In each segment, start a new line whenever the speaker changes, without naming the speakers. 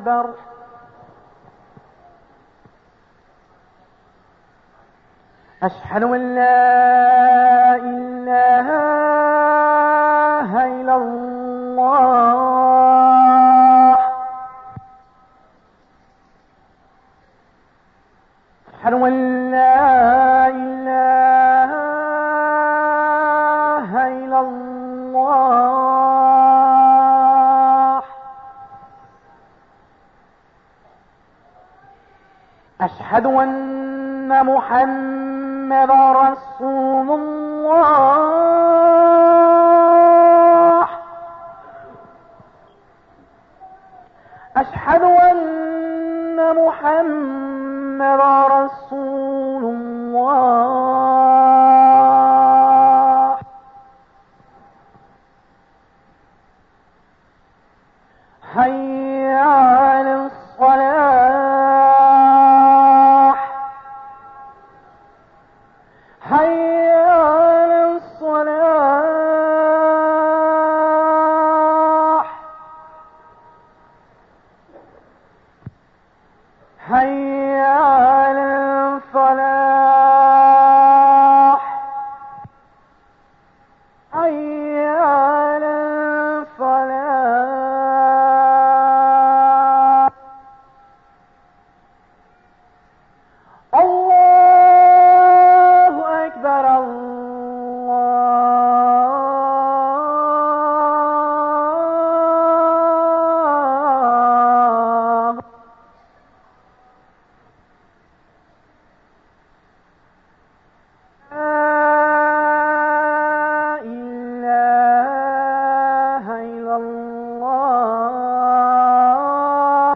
أكبر. أشهد أن لا إله إلا الله. أشهد أن لا إله إلا الله. أشهد أن محمد رسول الله. أشهد أن محمد رسول الله. حي على الصلاة. حي على الصلاة. حي على الفلاح. حي على الفلاح. الله أكبر. الله. لا إله إلا الله.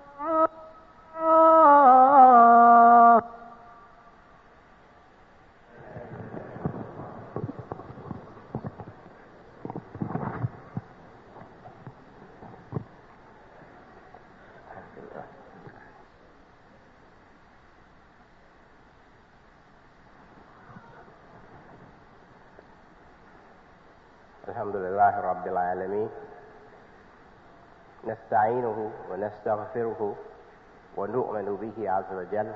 الحمد لله رب العالمين، نستعينه ونستغفره ونؤمن به عز وجل.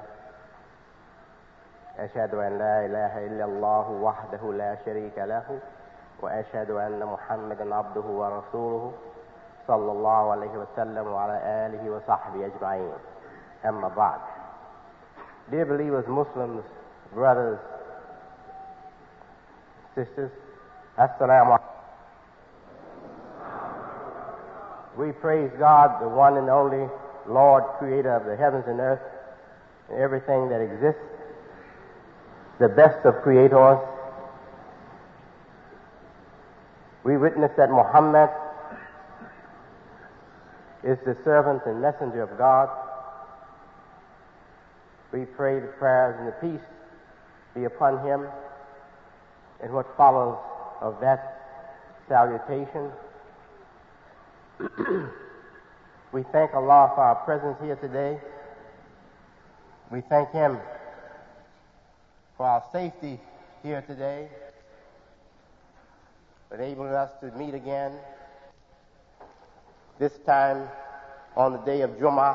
أشهد أن لا إله إلا الله وحده لا شريك له، وأشهد أن محمدا عبده ورسوله صلى الله عليه وسلم وعلى آله وصحبه أجمعين. أما بعد. Dear believers, Muslims, brothers, sisters, Assalamu alaikum. We praise God, the one and only Lord, creator of the heavens and earth, and everything that exists, the best of creators. We witness that Muhammad is the servant and messenger of God. We pray the prayers and the peace be upon him and what follows of that salutation. We thank Allah for our presence here today. We thank him for our safety here today, for enabling us to meet again, this time on the day of Jummah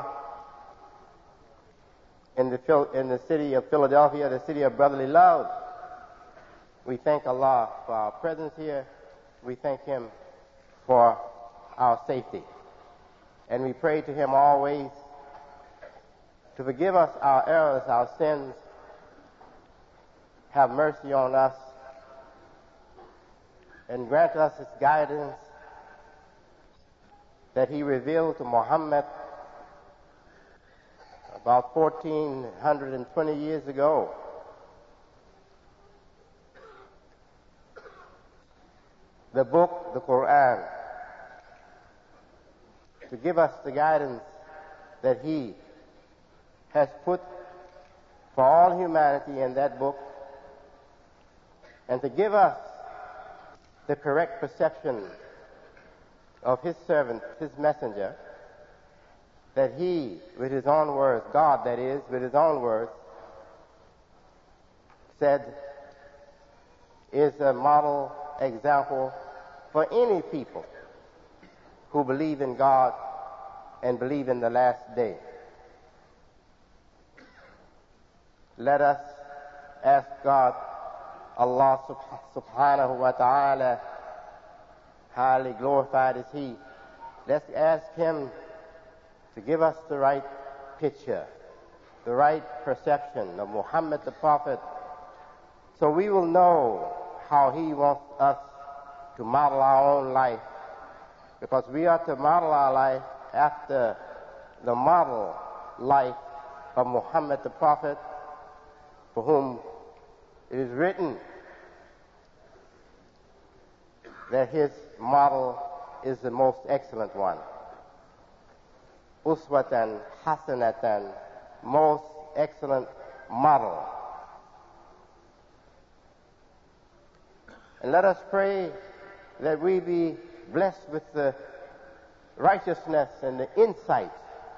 in the city of Philadelphia, the city of brotherly love. We thank Allah for our presence here. We thank him for our safety. And we pray to him always to forgive us our errors, our sins, have mercy on us, and grant us his guidance that he revealed to Muhammad about 1420 years ago. The book, the Quran, to give us the guidance that he has put for all humanity in that book, and to give us the correct perception of his servant, his messenger, that he, with his own words, God that is, with his own words, said is a model example for any people who believe in God and believe in the last day. Let us ask God, Allah subhanahu wa ta'ala, highly glorified is He. Let's ask Him to give us the right picture, the right perception of Muhammad the Prophet, so we will know how He wants us to model our own life, because we are to model our life after the model life of Muhammad the Prophet, for whom it is written that his model is the most excellent one. Uswatan hasanatan, most excellent model. And let us pray that we be blessed with the righteousness and the insight,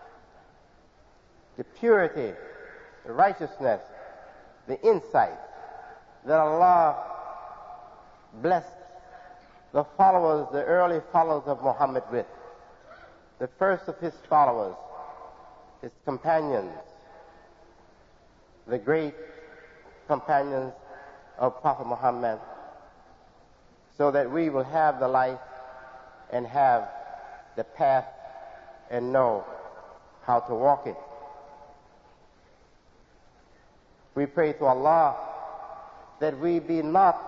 the purity, the righteousness, the insight that Allah blessed the followers, the early followers of Muhammad with. The first of his followers, his companions, the great companions of Prophet Muhammad, so that we will have the life and have the path and know how to walk it. We pray to Allah that we be not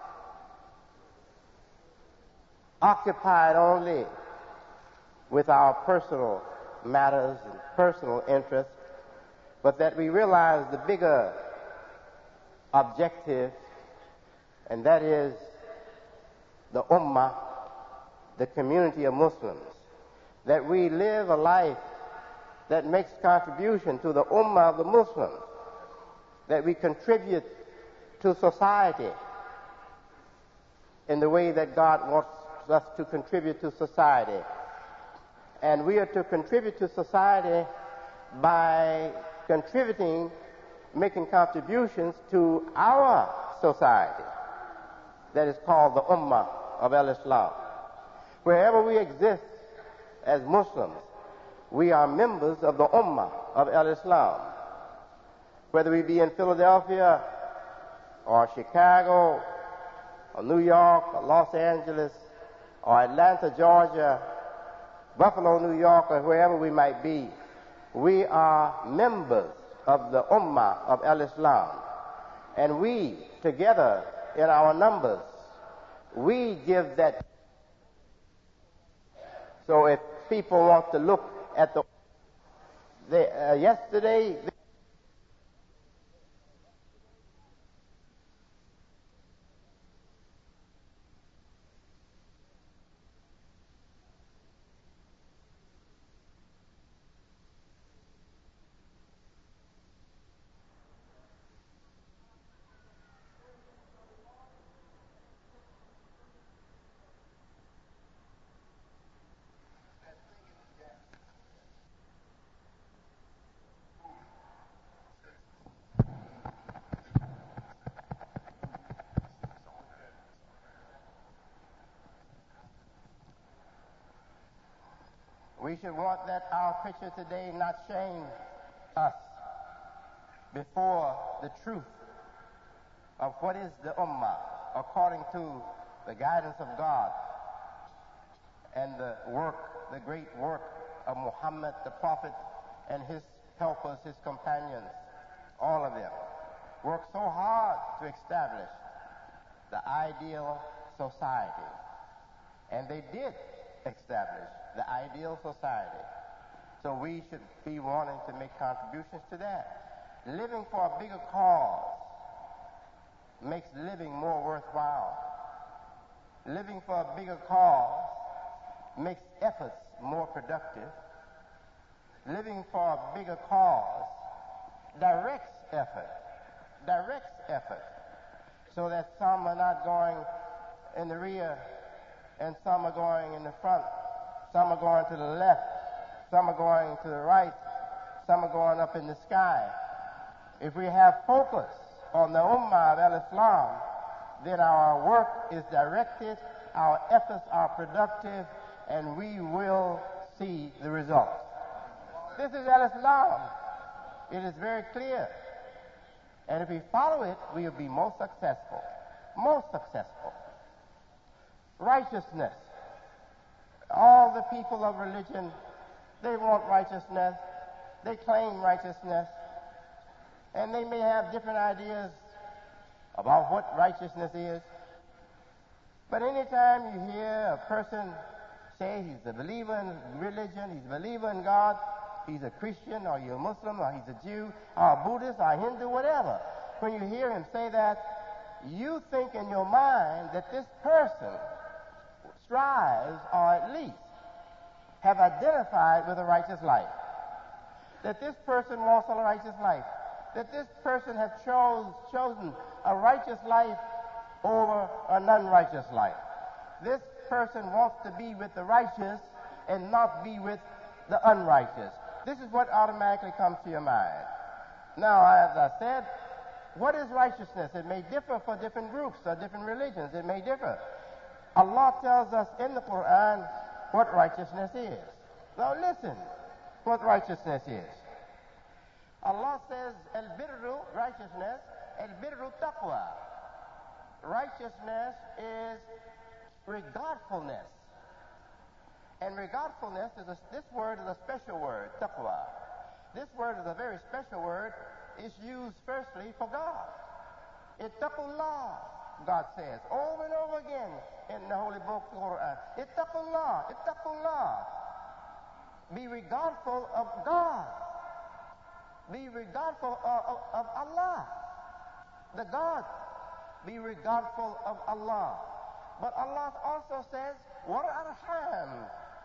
occupied only with our personal matters and personal interests, but that we realize the bigger objective, and that is the Ummah, the community of Muslims, that we live a life that makes contribution to the Ummah of the Muslims, that we contribute to society in the way that God wants us to contribute to society. And we are to contribute to society by contributing, making contributions to our society that is called the Ummah of Al-Islam. Wherever we exist as Muslims, we are members of the Ummah of Al-Islam. Whether we be in Philadelphia or Chicago or New York or Los Angeles or Atlanta, Georgia, Buffalo, New York, or wherever we might be, we are members of the Ummah of Al-Islam. And we, together in our numbers, we give that. So if people want to look at yesterday, we should want that our picture today not shame us before the truth of what is the Ummah according to the guidance of God and the work, the great work of Muhammad the Prophet and his helpers, his companions, all of them worked so hard to establish the ideal society. And they did establish the ideal society. So we should be wanting to make contributions to that. Living for a bigger cause makes living more worthwhile. Living for a bigger cause makes efforts more productive. Living for a bigger cause directs effort, so that some are not going in the rear and some are going in the front. Some are going to the left, some are going to the right, some are going up in the sky. If we have focus on the Ummah of Al-Islam, then our work is directed, our efforts are productive, and we will see the results. This is Al-Islam. It is very clear. And if we follow it, we will be most successful. Most successful. Righteousness. All the people of religion, they want righteousness. They claim righteousness. And they may have different ideas about what righteousness is. But anytime you hear a person say he's a believer in religion, he's a believer in God, he's a Christian, or you're a Muslim, or he's a Jew, or a Buddhist, or a Hindu, whatever, when you hear him say that, you think in your mind that this person strives, or at least have identified with a righteous life. That this person wants a righteous life. That this person has chosen a righteous life over an unrighteous life. This person wants to be with the righteous and not be with the unrighteous. This is what automatically comes to your mind. Now, as I said, what is righteousness? It may differ for different groups or different religions. It may differ. Allah tells us in the Quran what righteousness is. Now listen what righteousness is. Allah says, al-birru, righteousness, al-birru taqwa. Righteousness is regardfulness. And regardfulness, this word is a special word, taqwa. This word is a very special word. It's used firstly for God. Ittaqullah, God says, over and over again in the Holy Book, the Quran. Ittaqullah, ittaqullah. Be regardful of God. Be regardful of Allah, the God. Be regardful of Allah. But Allah also says, wal arham.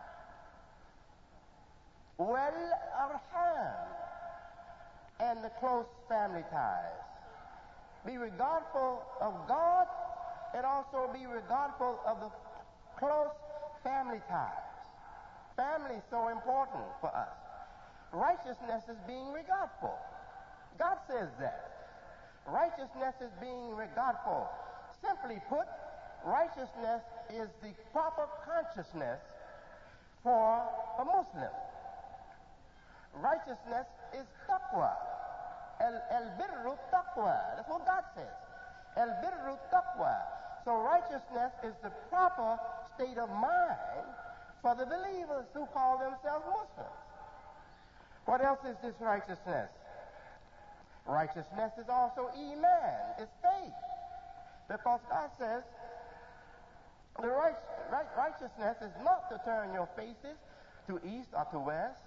Wal arham. And the close family ties. Be regardful of God and also be regardful of the close family ties. Family is so important for us. Righteousness is being regardful. God says that. Righteousness is being regardful. Simply put, righteousness is the proper consciousness for a Muslim. Righteousness is taqwa. Al-birru taqwa. That's what God says. Al-birru taqwa. So righteousness is the proper state of mind for the believers who call themselves Muslims. What else is this righteousness? Righteousness is also iman, it's faith. Because God says the righteousness is not to turn your faces to east or to west,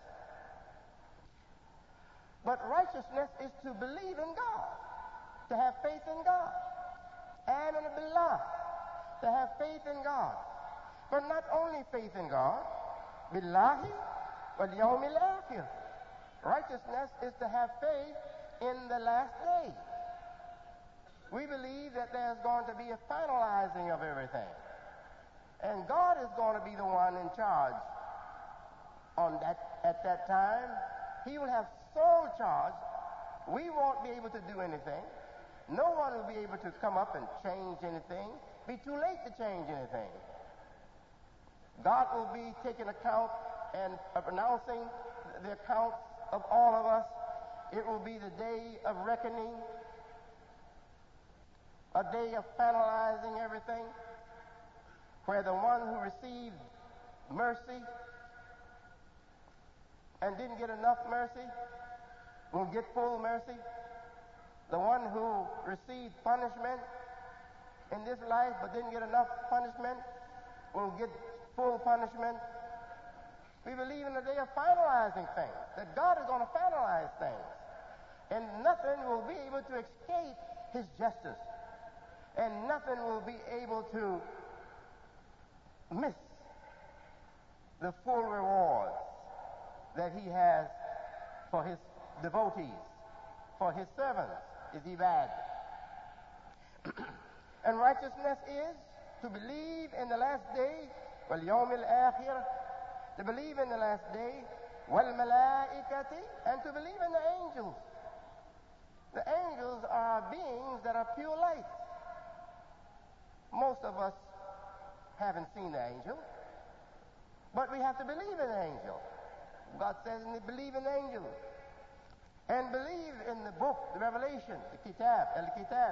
but righteousness is to believe in God, to have faith in God. Amen billah, to have faith in God. But not only faith in God, billahi wal yawmil akhir. Righteousness is to have faith in the last day. We believe that there's going to be a finalizing of everything. And God is going to be the one in charge at that time. He will have sole charge. We won't be able to do anything. No one will be able to come up and change anything. Be too late to change anything. God will be taking account and announcing the account of all of us. It will be the day of reckoning, a day of finalizing everything, where the one who received mercy and didn't get enough mercy will get full mercy. The one who received punishment in this life but didn't get enough punishment will get full punishment. We believe in the day of finalizing things, that God is going to finalize things. And nothing will be able to escape his justice. And nothing will be able to miss the full reward that he has for his devotees, for his servants, his ibad. And righteousness is to believe in the last day, wal yawmil akhir, to believe in the last day, wal malaikati, and to believe in the angels. The angels are beings that are pure light. Most of us haven't seen the angel. But we have to believe in the angel. God says, believe in the angel. And believe in the book, the Revelation, the Kitab, al-Kitab.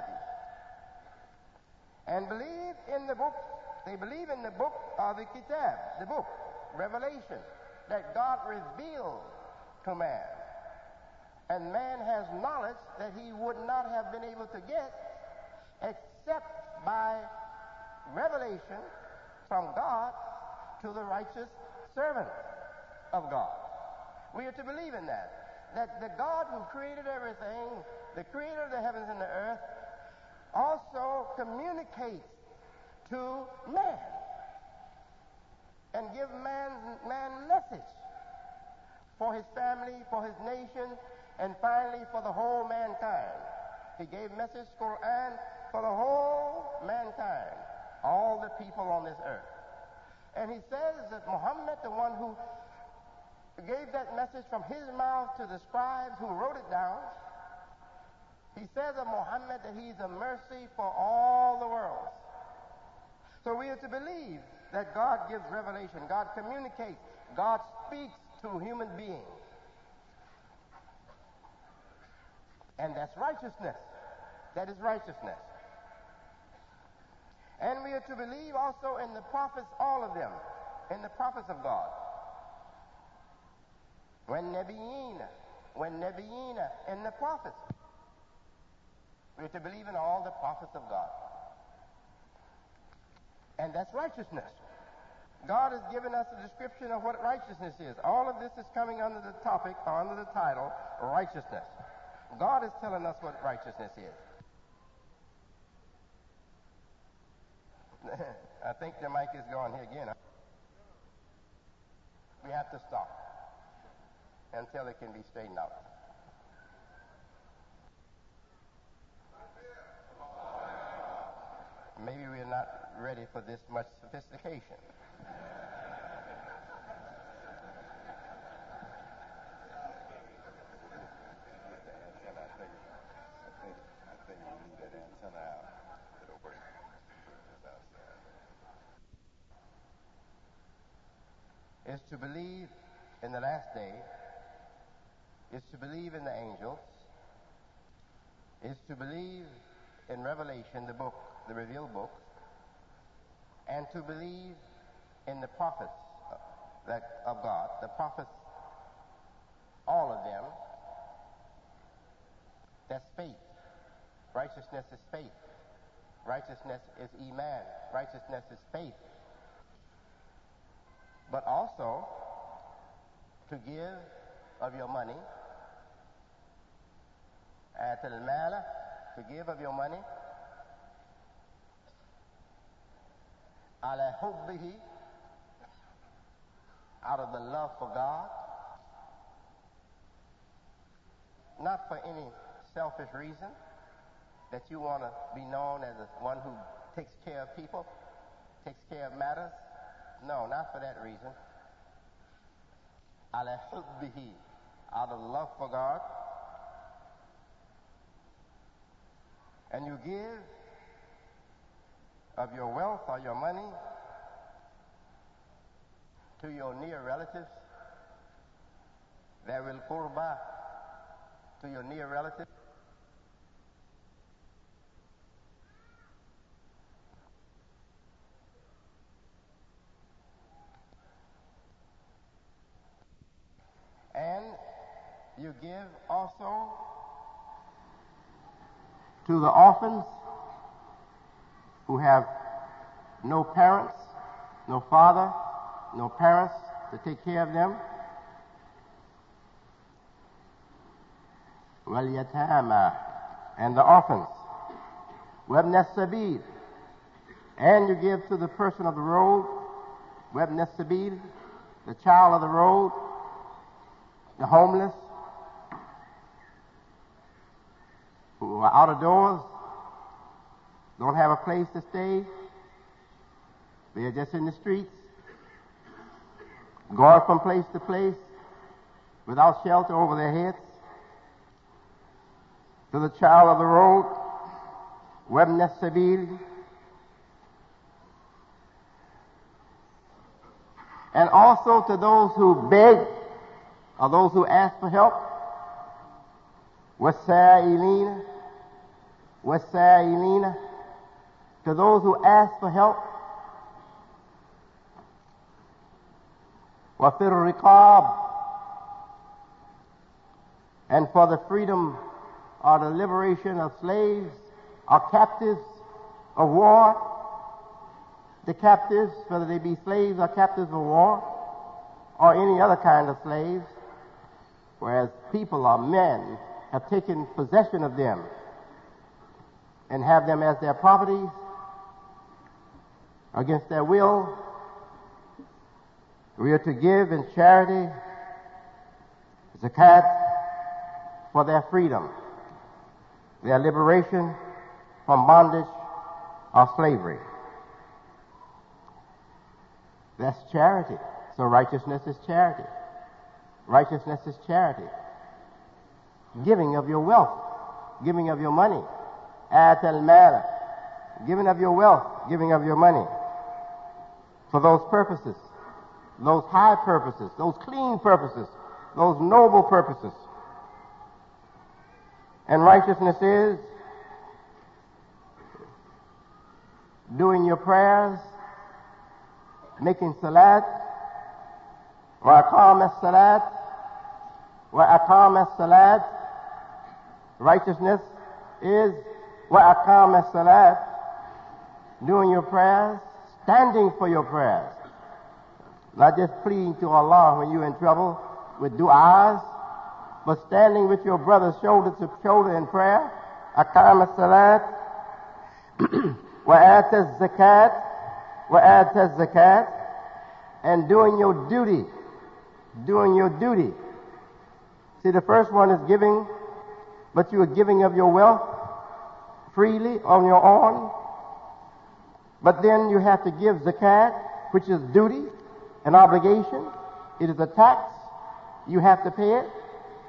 And believe in the book, they believe in the book of the Kitab, the book, Revelation, that God revealed to man. And man has knowledge that he would not have been able to get except by revelation from God to the righteous servant of God. We are to believe in that the God who created everything, the creator of the heavens and the earth, also communicates to man and gives man message for his family, for his nation, and finally for the whole mankind. He gave message, Quran, for the whole mankind, all the people on this earth. And he says that Muhammad, the one who gave that message from his mouth to the scribes who wrote it down, he says of Muhammad that he's a mercy for all the worlds. So we are to believe that God gives revelation, God communicates, God speaks to human beings. And that's righteousness. That is righteousness. And we are to believe also in the prophets, all of them, in the prophets of God. When Nabiyina, in the prophets. We are to believe in all the prophets of God. And that's righteousness. God has given us a description of what righteousness is. All of this is coming under the topic, or under the title, righteousness. God is telling us what righteousness is. I think the mic is going here again. We have to stop until it can be straightened out. Maybe we're not ready for this much sophistication. Is to believe in the last day, is to believe in the angels, is to believe in Revelation, the book, the revealed book, and to believe in the prophets of God, the prophets, all of them. That's faith. Righteousness is faith. Righteousness is Iman. Righteousness is faith. But also to give of your money, to give of your money, ala hubbihi, out of the love for God, not for any selfish reason, that you want to be known as one who takes care of people, takes care of matters. No, not for that reason. Ala hubbihi, out of love for God. And you give of your wealth or your money to your near relatives, Dhawil Qurba, to your near relatives. And you give also to the orphans who have no parents, no father, no parents to take care of them. وَالْيَتَامَى, and the orphans. وَابْنَ السَّبِيلِ, and you give to the person of the road. وَابْنَ السَّبِيلِ, the child of the road, the homeless, who are out of doors, don't have a place to stay, they're just in the streets, going from place to place without shelter over their heads. To the child of the road, وَابْنَ السَّبِيلِ, And also to those who beg or those who ask for help. وَالسَّائِلِينَ وَالسَّائِلِينَ, to those who ask for help. وَفِي الرِّقَابِ, and for the freedom or the liberation of slaves or captives of war. The captives, whether they be slaves or captives of war or any other kind of slaves, whereas people or men have taken possession of them and have them as their properties against their will. We are to give in charity zakat for their freedom, their liberation from bondage or slavery. That's charity. So righteousness is charity. Righteousness is charity. Giving of your wealth, giving of your money. At al-mal, giving of your wealth, giving of your money. For those purposes, those high purposes, those clean purposes, those noble purposes. And righteousness is doing your prayers, making salat, wa aqam as-salat, wa aqam as-salat. Righteousness is wa aqam as-salat, doing your prayers, standing for your prayers. Not just pleading to Allah when you're in trouble with du'as, but standing with your brothers shoulder to shoulder in prayer. Aqam as-salat, wa ata az-zakat, وَآتَ الزَّكَاةِ, and doing your duty. Doing your duty. See, the first one is giving, but you are giving of your wealth freely on your own. But then you have to give zakat, which is duty, an obligation. It is a tax. You have to pay it.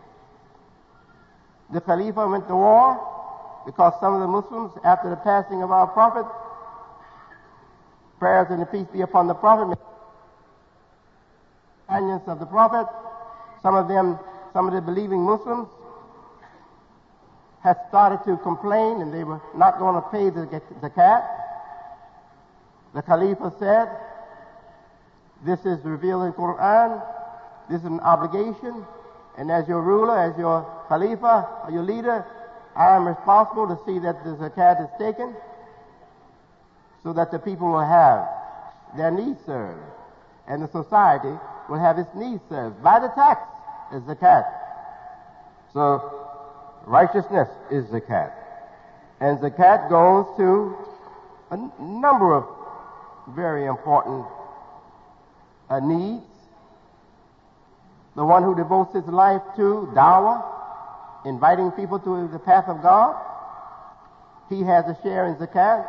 The Khalifa went to war because some of the Muslims, after the passing of our Prophet, prayers and the peace be upon the Prophet, companions of the Prophet, some of the believing Muslims had started to complain and they were not going to pay the zakat. The Khalifa said, this is revealed in Quran, this is an obligation, and as your ruler, as your Khalifa, or your leader, I am responsible to see that the zakat is taken, so that the people will have their needs served, and the society will have its needs served by the tax, is zakat. So righteousness is zakat, and zakat goes to a number of very important needs. The one who devotes his life to da'wah, inviting people to the path of God, he has a share in zakat.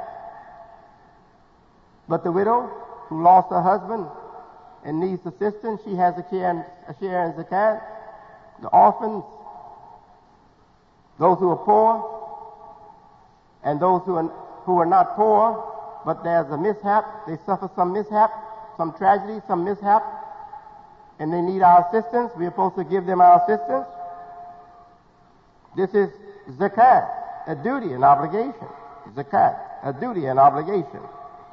But the widow who lost her husband and needs assistance, she has a share in zakat. The orphans, those who are poor, and those who are not poor, but there's a mishap, they suffer some mishap, some tragedy, some mishap, and they need our assistance. We're supposed to give them our assistance. This is zakat, a duty, an obligation. Zakat, a duty, an obligation.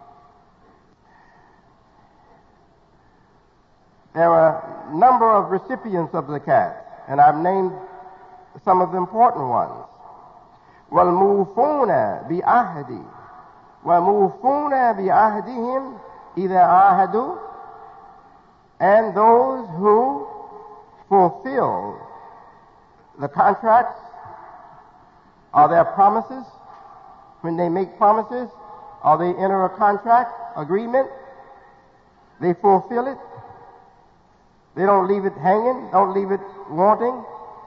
There are a number of recipients of zakat, and I've named some of the important ones. وَالْمُوفُونَ بِعَهْدِ وَمُوفُونَ بِعَهْدِهِمْ إِذَا عَاهَدُوا, and those who fulfill the contracts or their promises when they make promises or they enter a contract agreement, they fulfill it. They don't leave it hanging, don't leave it wanting.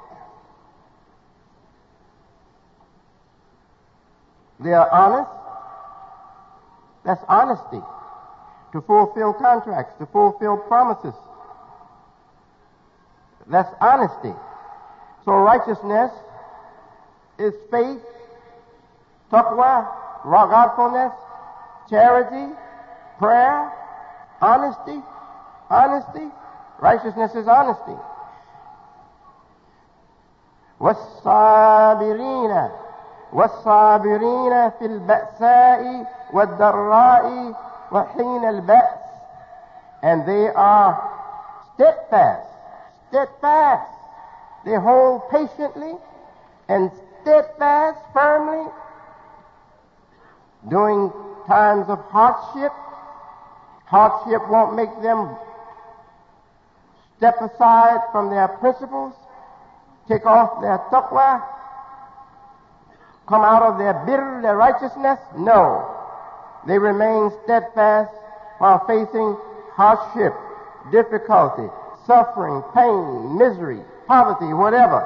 They are honest. That's honesty. To fulfill contracts, to fulfill promises. That's honesty. So righteousness is faith, taqwa, godfulness, charity, prayer, honesty, Honesty. Righteousness is honesty. وَالصَّابِرِينَ وَالصَّابِرِينَ فِي الْبَأْسَاءِ وَالضَّرَّاءِ وَحِينَ الْبَأْسِ. And they are steadfast. They hold patiently and steadfast firmly during times of hardship. Hardship won't make them step aside from their principles, take off their taqwa, come out of their bitter, their righteousness. No. They remain steadfast while facing hardship, difficulty, suffering, pain, misery, poverty, whatever.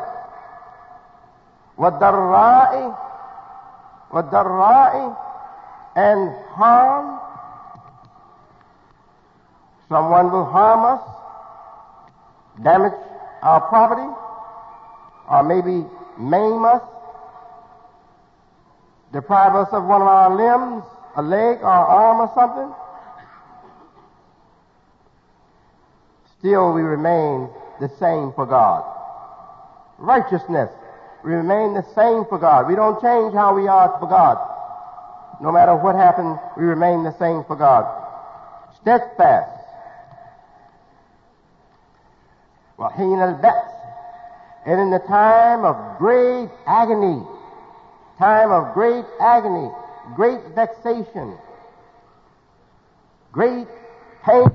وَالضَّرَّاءِ and harm. Someone will harm us, damage our property, or maybe maim us, deprive us of one of our limbs, a leg or arm or something. Still we remain the same for God. Righteousness, we remain the same for God. We don't change how we are for God. No matter what happens, we remain the same for God. Steadfast. وَحِينَ الْبَأْسِ. And in the time of great agony, great vexation, great pain,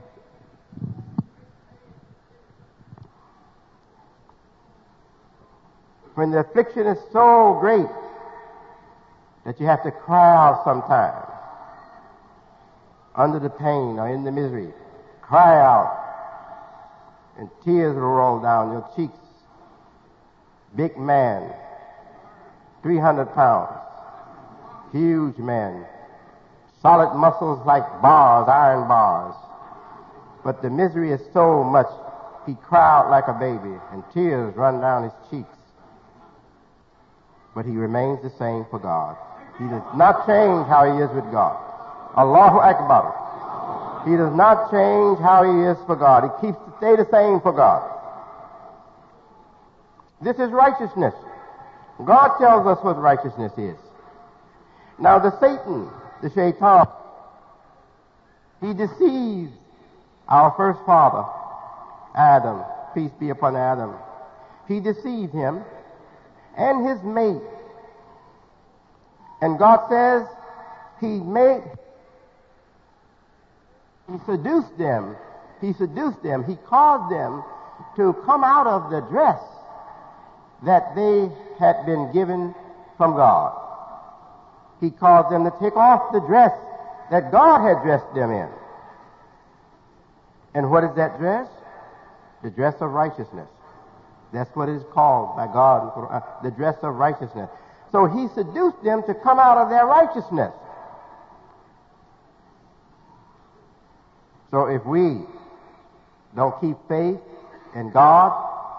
when the affliction is so great that you have to cry out sometimes under the pain or in the misery, cry out, and tears will roll down your cheeks. Big man, 300 pounds, huge man, solid muscles like bars, iron bars. But the misery is so much, he cried out like a baby, and tears run down his cheeks. But he remains the same for God. He does not change how he is with God. Allahu Akbar. He does not change how he is for God. He keeps to stay the same for God. This is righteousness. God tells us what righteousness is. Now the Satan, the shaitan, he deceived our first father, Adam. Peace be upon Adam. He deceived him and his mate. And God says he seduced them. He caused them to come out of the dress that they had been given from God. He caused them to take off the dress that God had dressed them in. And what is that dress? The dress of righteousness. That's what it is called by God, the dress of righteousness. So he seduced them to come out of their righteousness. So if we don't keep faith in God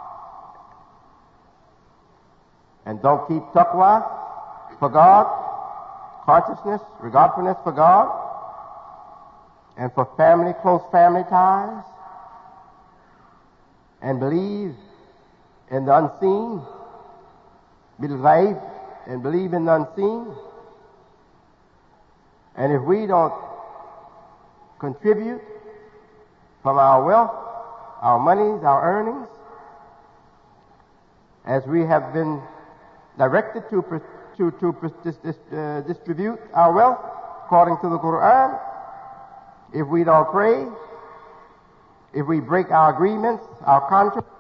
and don't keep taqwa for God, consciousness, regardfulness for God, and for family, close family ties, and believe in the unseen, bil-ghaib, and believe in the unseen, and if we don't contribute from our wealth, our monies, our earnings, as we have been directed to distribute our wealth according to the Quran, if we don't pray, if we break our agreements, our contracts,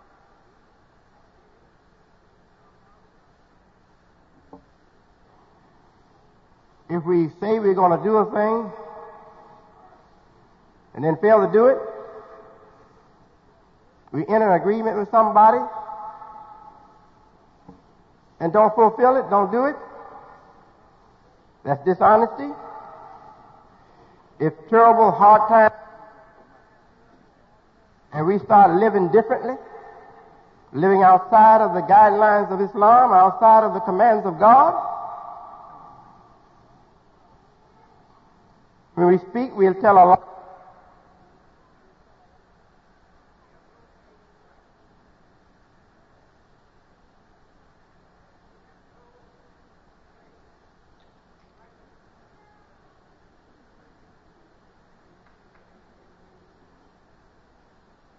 if we say we're going to do a thing and then fail to do it, we enter an agreement with somebody and don't fulfill it, don't do it, that's dishonesty. If terrible hard times and we start living differently, living outside of the guidelines of Islam, outside of the commands of God, when we speak, we'll tell a lie.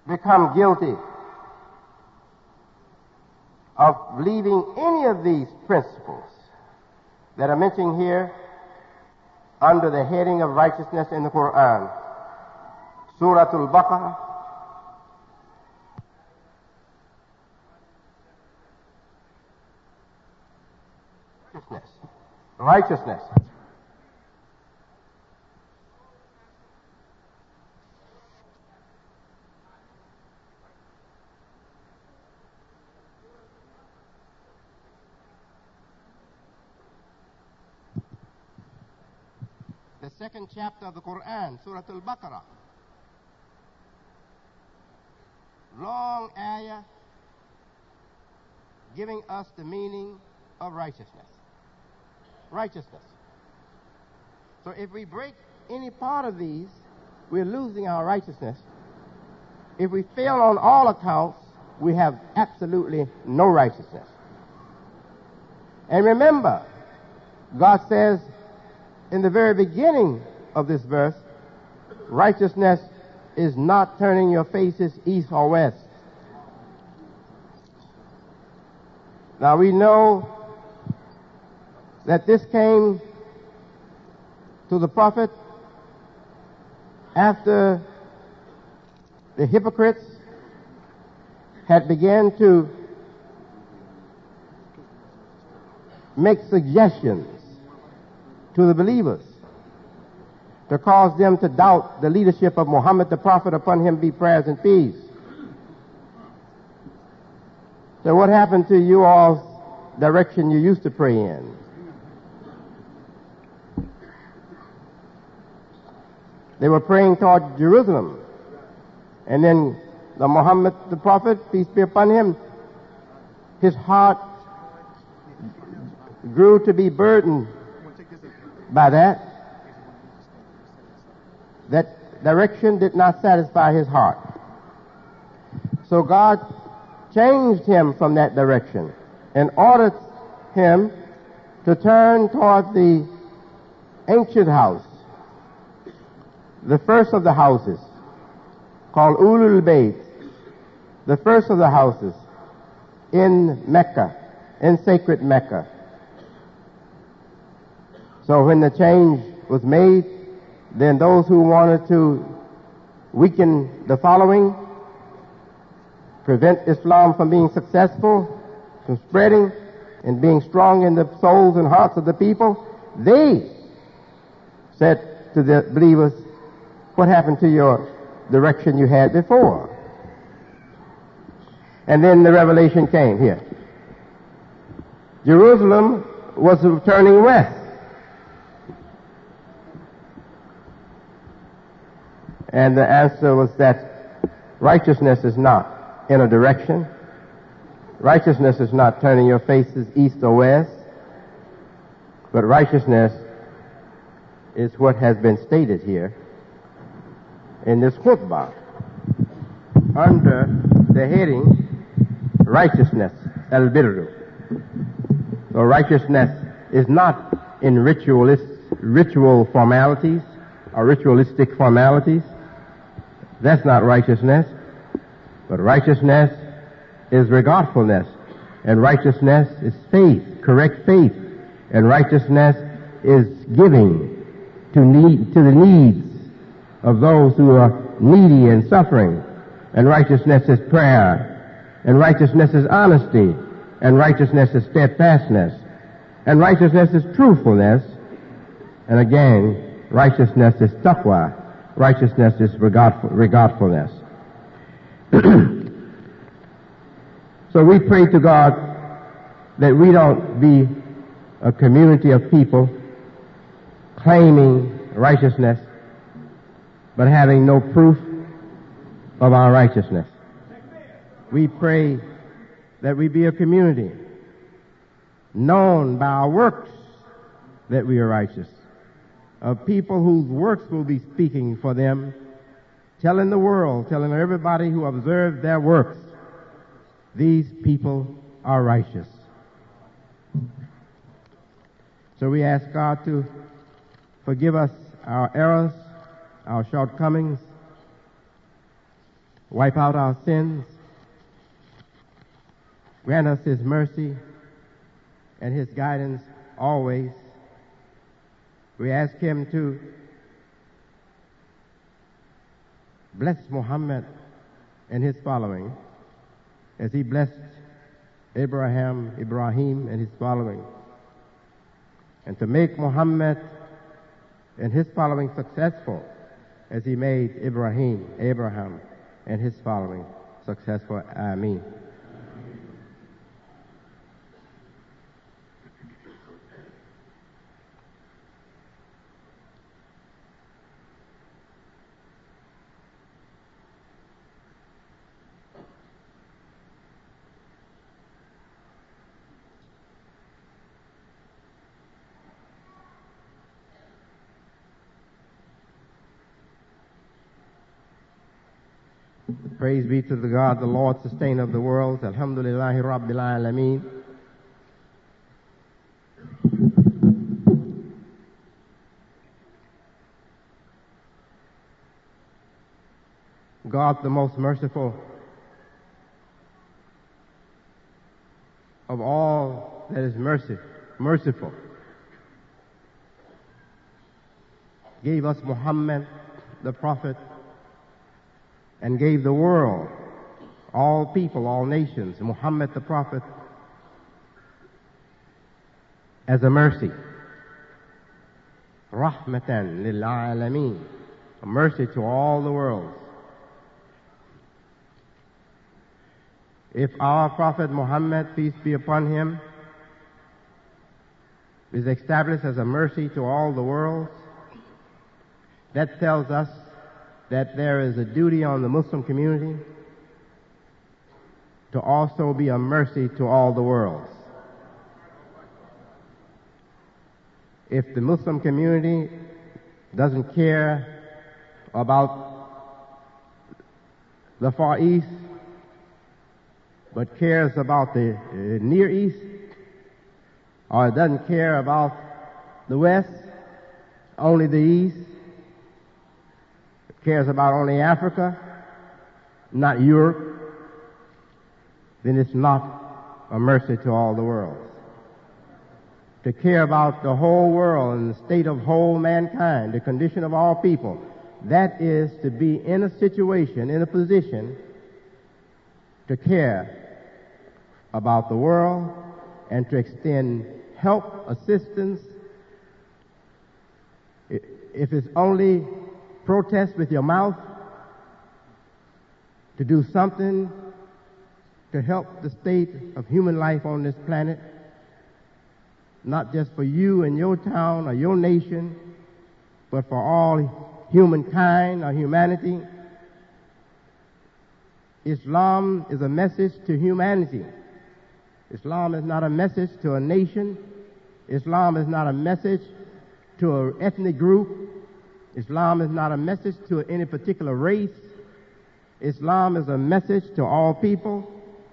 become guilty of leaving any of these principles that are mentioned here under the heading of righteousness in the Quran, Surah Al-Baqarah, righteousness. The second chapter of the Quran, Surah Al-Baqarah. Long ayah giving us the meaning of righteousness. Righteousness. So if we break any part of these, we're losing our righteousness. If we fail on all accounts, we have absolutely no righteousness. And remember, God says in the very beginning of this verse, righteousness is not turning your faces east or west. Now we know that this came to the prophet after the hypocrites had begun to make suggestions to the believers to cause them to doubt the leadership of Muhammad the Prophet, upon him be prayers and peace. So what happened to you all's direction you used to pray in? They were praying toward Jerusalem. And then the Muhammad the Prophet, peace be upon him, his heart grew to be burdened by that. That direction did not satisfy his heart. So God changed him from that direction and ordered him to turn toward the ancient house, the first of the houses, called Ulul Bayt, the first of the houses in Mecca, in sacred Mecca. So when the change was made, then those who wanted to weaken the following, prevent Islam from being successful, from spreading and being strong in the souls and hearts of the people, they said to the believers, what happened to your direction you had before? And then the revelation came here. Jerusalem was turning west. And the answer was that righteousness is not in a direction. Righteousness is not turning your faces east or west. But righteousness is what has been stated here in this khutbah under the heading righteousness, al-birru. So righteousness is not in ritual formalities or ritualistic formalities. That's not righteousness. But righteousness is regardfulness. And righteousness is faith, correct faith. And righteousness is giving to the needs of those who are needy and suffering. And righteousness is prayer. And righteousness is honesty. And righteousness is steadfastness. And righteousness is truthfulness. And again, righteousness is taqwa. Righteousness is regardfulness. So we pray to God that we don't be a community of people claiming righteousness but having no proof of our righteousness. We pray that we be a community known by our works that we are righteous, of people whose works will be speaking for them, telling the world, telling everybody who observed their works, these people are righteous. So we ask God to forgive us our errors, our shortcomings, wipe out our sins, grant us His mercy and His guidance always. We ask Him to bless Muhammad and his following as He blessed Ibrahim and his following, and to make Muhammad and his following successful as He made Abraham and his following successful. Ameen. Praise be to the God, the Lord, sustainer of the world. Alhamdulillahi Rabbil Alameen. God, the most merciful of all that is merciful, gave us Muhammad, the Prophet, and gave the world, all people, all nations, Muhammad the Prophet, as a mercy. Rahmatan lil alameen, a mercy to all the world. If our Prophet Muhammad, peace be upon him, is established as a mercy to all the world, that tells us that there is a duty on the Muslim community to also be a mercy to all the worlds. If the Muslim community doesn't care about the Far East, but cares about the Near East, or it doesn't care about the West, only the East, cares about only Africa, not Europe, then it's not a mercy to all the world. To care about the whole world and the state of whole mankind, the condition of all people, that is to be in a situation, in a position to care about the world and to extend help, assistance. If it's only protest with your mouth, to do something to help the state of human life on this planet, not just for you and your town or your nation, but for all humankind or humanity. Islam is a message to humanity. Islam is not a message to a nation. Islam is not a message to an ethnic group. Islam is not a message to any particular race. Islam is a message to all people.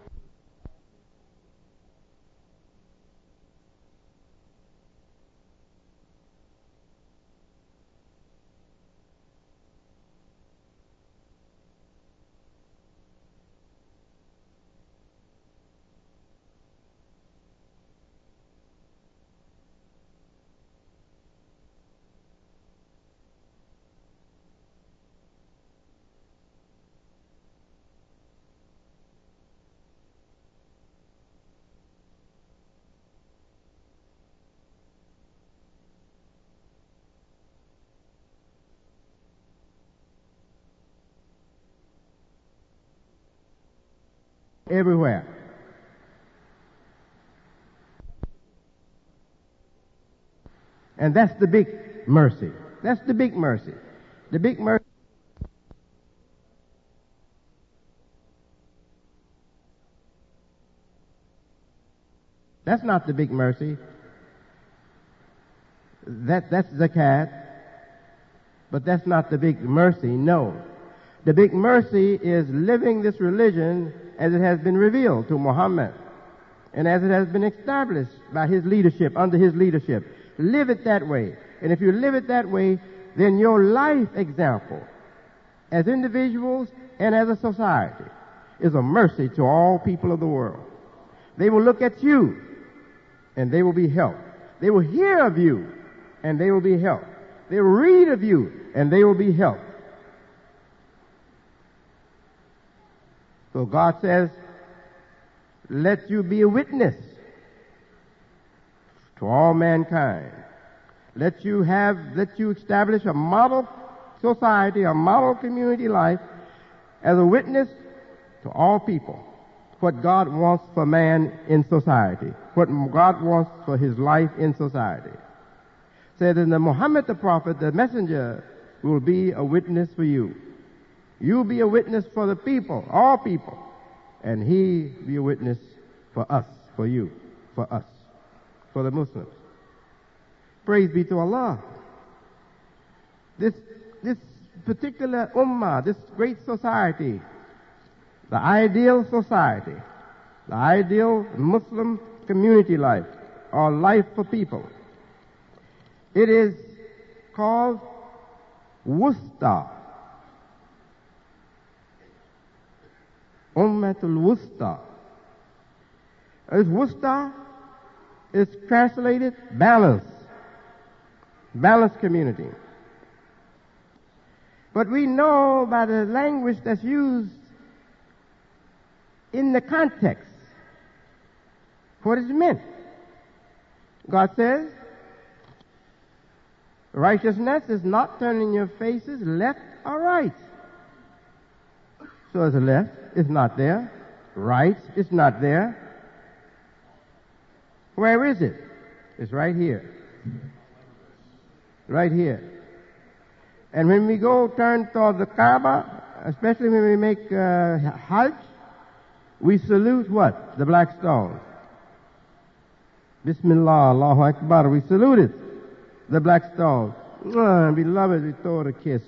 Everywhere. And that's the big mercy. That's the big mercy. The big mercy. That's not the big mercy. That's zakat. But that's not the big mercy, no. The big mercy is living this religion as it has been revealed to Muhammad and as it has been established by his leadership, under his leadership. Live it that way. And if you live it that way, then your life example
as individuals and as a society, is a mercy to all people of the world. They will look at you, and they will be helped. They will hear of you, and they will be helped. They will read of you, and they will be helped. So God says, let you be a witness to all mankind. Let you establish a model society, a model community life as a witness to all people. What God wants for man in society. What God wants for his life in society. Said in the Muhammad the Prophet, the messenger, will be a witness for you. You'll be a witness for the people, all people. And he be a witness for us, for you, for us, for the Muslims. Praise be to Allah. This particular ummah, this great society, the ideal society, the ideal Muslim community life, or life for people, it is called Wusta. Ummatul Wusta. As Wusta is translated balance. Balanced community. But we know by the language that's used in the context what is meant. God says, righteousness is not turning your faces left or right. So as the left is not there, right is not there. Where is it? It's right here. Right here. And when we go turn toward the Kaaba, especially when we make Hajj, we salute what? The black stone. Bismillah, Allahu Akbar. We salute it. The black stone. Beloved, we throw it a kiss.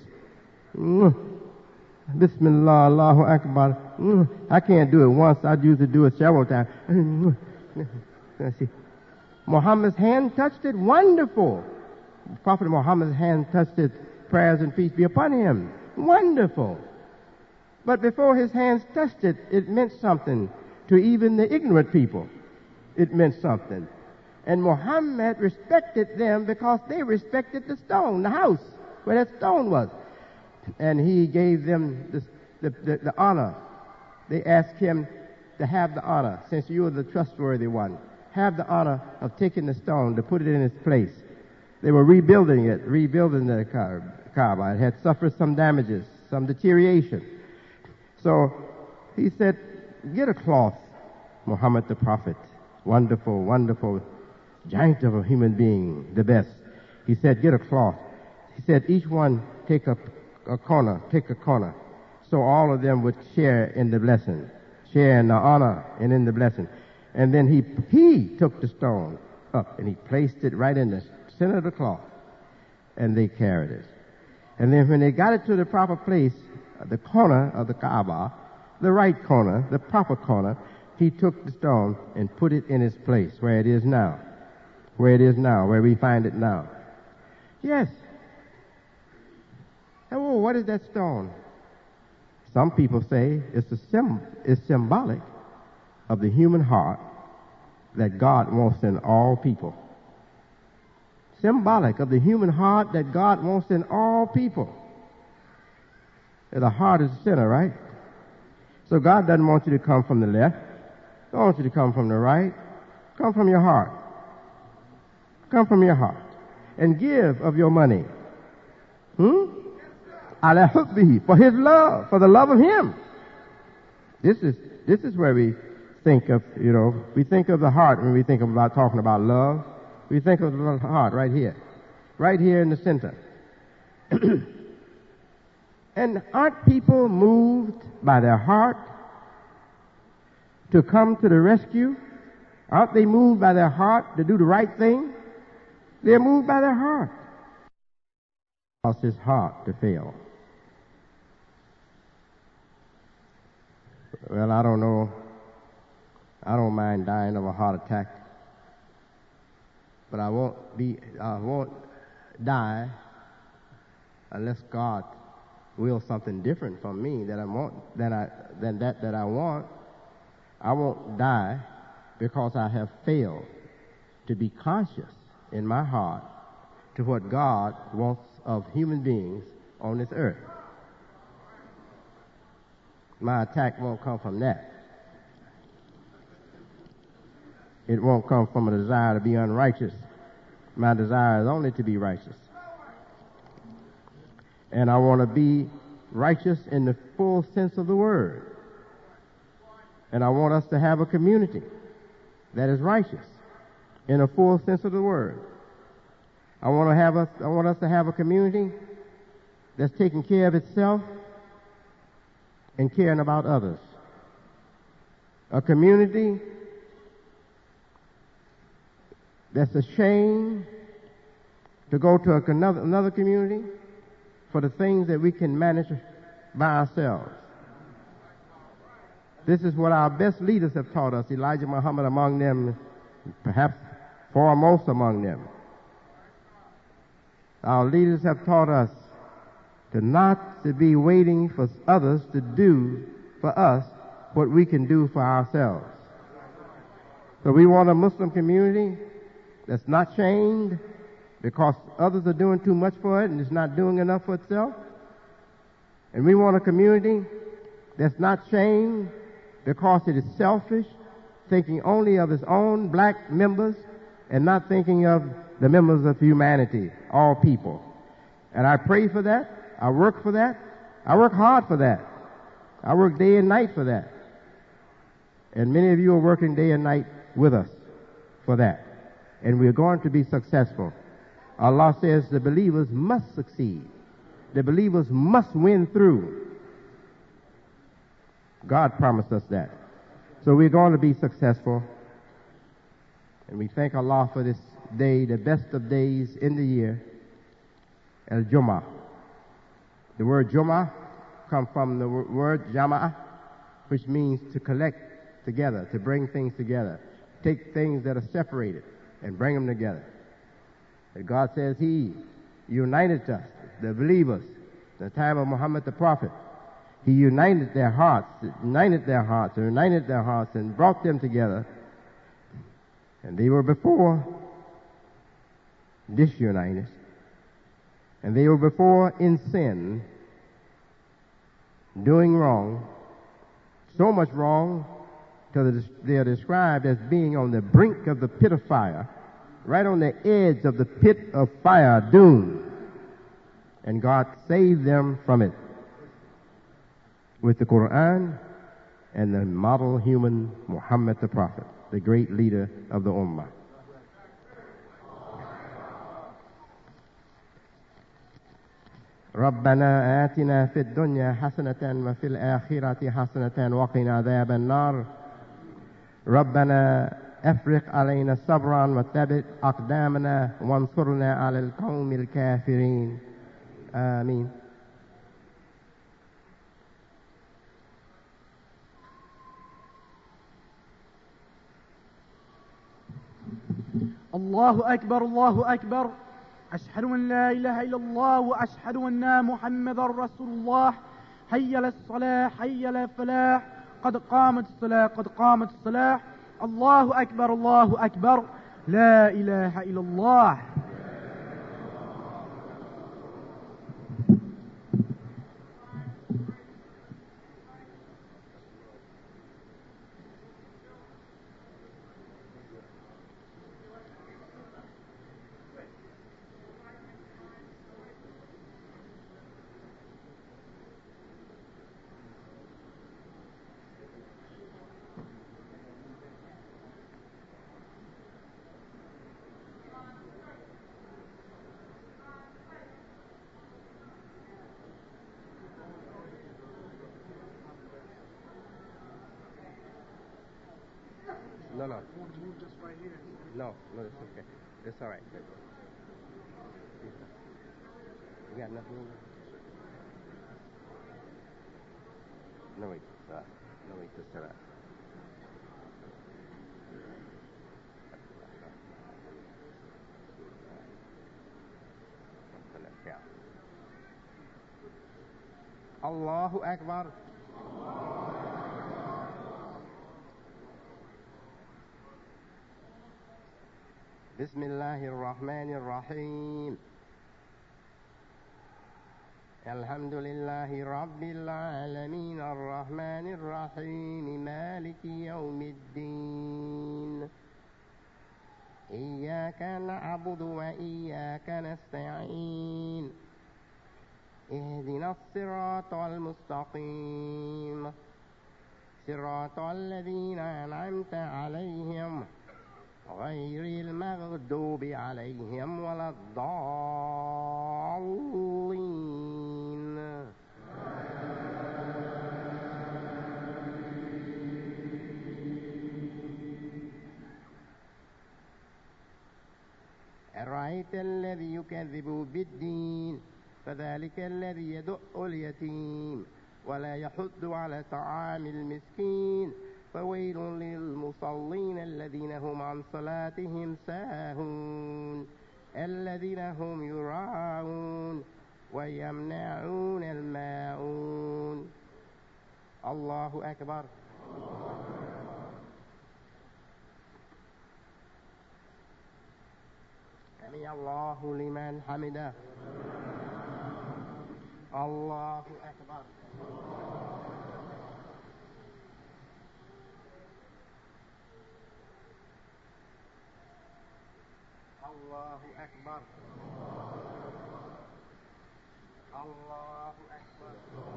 Bismillah, Allahu Akbar. I can't do it once. I used to do it several times. Muhammad's hand touched it. Wonderful. Prophet Muhammad's hand touched it. Prayers and peace be upon him. Wonderful. But before his hands touched it, it meant something to even the ignorant people. It meant something. And Muhammad respected them because they respected the stone, the house where that stone was. And he gave them the honor. They asked him to have the honor, since you are the trustworthy one. Have the honor of taking the stone to put it in its place. They were rebuilding the Kaaba. It had suffered some damages, some deterioration. So he said, get a cloth, Muhammad the Prophet. Wonderful, wonderful, giant of a human being, the best. He said, get a cloth. He said, each one take a corner. So all of them would share in the blessing, share in the honor and in the blessing. And then he took the stone up and he placed it right in the center of the cloth. And they carried it. And then when they got it to the proper place, the corner of the Kaaba, the right corner, the proper corner, he took the stone and put it in its place where it is now. Where we find it now. Yes. Oh, what is that stone? Some people say it's symbolic of the human heart that God wants in all people. Symbolic of the human heart that God wants in all people. The heart is the center, right? So God doesn't want you to come from the left. Don't want you to come from the right. Come from your heart. Come from your heart. And give of your money. Ala hubbihi, for his love, for the love of him. This is where we think of, we think of the heart when we think about talking about love. We think of the heart right here in the center. And aren't people moved by their heart to come to the rescue? Aren't they moved by their heart to do the right thing? They're moved by their heart. Cause his heart to fail. Well, I don't know. I don't mind dying of a heart attack. But I won't die unless God will something different from me that I want than that I want, I won't die because I have failed to be conscious in my heart to what God wants of human beings on this earth. My attack won't come from that. It won't come from a desire to be unrighteous. My desire is only to be righteous. And I want to be righteous in the full sense of the word. And I want us to have a community that is righteous in a full sense of the word. I want us to have a community that's taking care of itself and caring about others. A community that's ashamed to go to another community for the things that we can manage by ourselves. This is what our best leaders have taught us, Elijah Muhammad among them, perhaps foremost among them. Our leaders have taught us to not to be waiting for others to do for us what we can do for ourselves. So we want a Muslim community that's not shamed because others are doing too much for it and it's not doing enough for itself. And we want a community that's not shamed because it is selfish, thinking only of its own black members and not thinking of the members of humanity, all people. And I pray for that. I work for that. I work hard for that. I work day and night for that. And many of you are working day and night with us for that. And we're going to be successful. Allah says the believers must succeed. The believers must win through. God promised us that. So we're going to be successful. And we thank Allah for this day, the best of days in the year, Al-Jum'ah. The word Jum'ah comes from the word Jama'ah, which means to collect together, to bring things together. Take things that are separated and bring them together. And God says He united us, the believers, in the time of Muhammad the Prophet. He united their hearts and brought them together. And they were before disunited. And they were before in sin, doing wrong, so much wrong till they are described as being on the brink of the pit of fire, right on the edge of the pit of fire, doom. And God saved them from it with the Quran and the model human Muhammad the Prophet, the great leader of the Ummah. ربنا آتنا في الدنيا حسنة وفي الآخرة حسنة وقنا عذاب النار ربنا أفرغ علينا صبرا وثبت أقدامنا وانصرنا على القوم الكافرين آمين.
الله أكبر الله أكبر أشهد أن لا إله إلا الله وأشهد أن محمد رسول الله حي على الصلاة حي على الفلاح قد قامت الصلاة قد قامت الصلاة الله أكبر لا إله إلا الله.
No. No, it's okay. It's all right. You got enough room? No, wait. Just shut up. Allahu Akbar. Bismillahirrahmanirrahim. Alhamdulillahi Rabbil Alamin Ar-Rahmanir Rahim Maliki Yawmiddin. Iyyaka na'budu wa iyyaka nasta'in. Ihdinas siratal mustaqim. Siratal ladzina an'amta 'alaihim ghairil maghdubi 'alaihim waladdallin. أرأيت الذي يكذب بالدين فذلك الذي يدع اليتيم ولا يحض على طعام المسكين فويل للمصلين الذين هم عن صلاتهم ساهون الذين هم يراءون ويمنعون الماعون. الله أكبر. سمع الله لمن حمده. الله أكبر. الله أكبر. الله أكبر.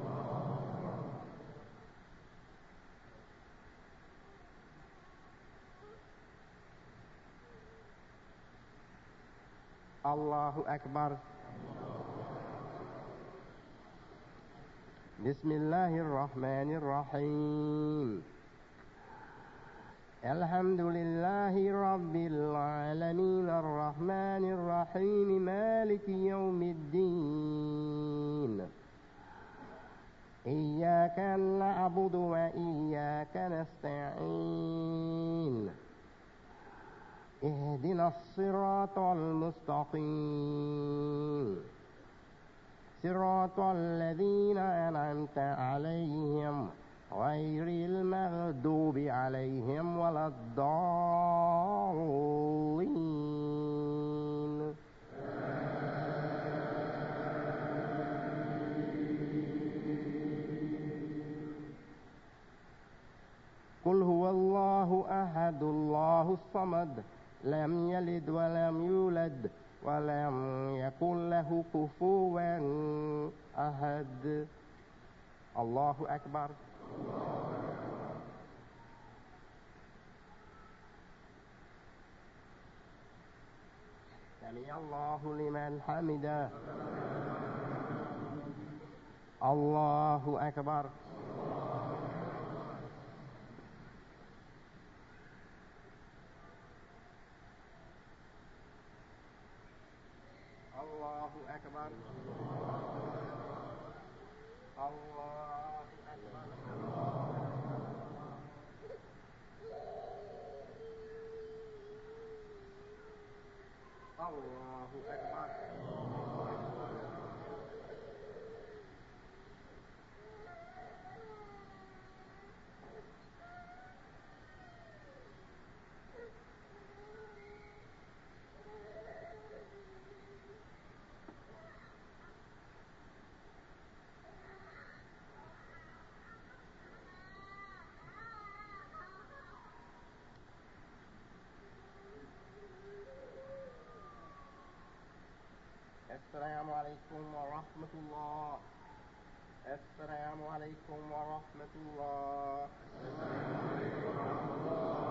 الله أكبر. بسم الله الرحمن الرحيم. الحمد لله رب العالمين الرحمن الرحيم مالك يوم الدين. إياك نعبد وإياك نستعين. اهدنا الصراط المستقيم صراط الذين أنعمت عليهم غير المغضوب عليهم ولا الضالين. قل هو الله أحد الله الصمد لم يلد ولم يولد ولم يكن له كفوا أحد. الله أكبر. سمع الله لمن حمده. الله أكبر. الله أكبر. الله أكبر. الله أكبر. السلام عليكم ورحمة الله. السلام عليكم ورحمة الله.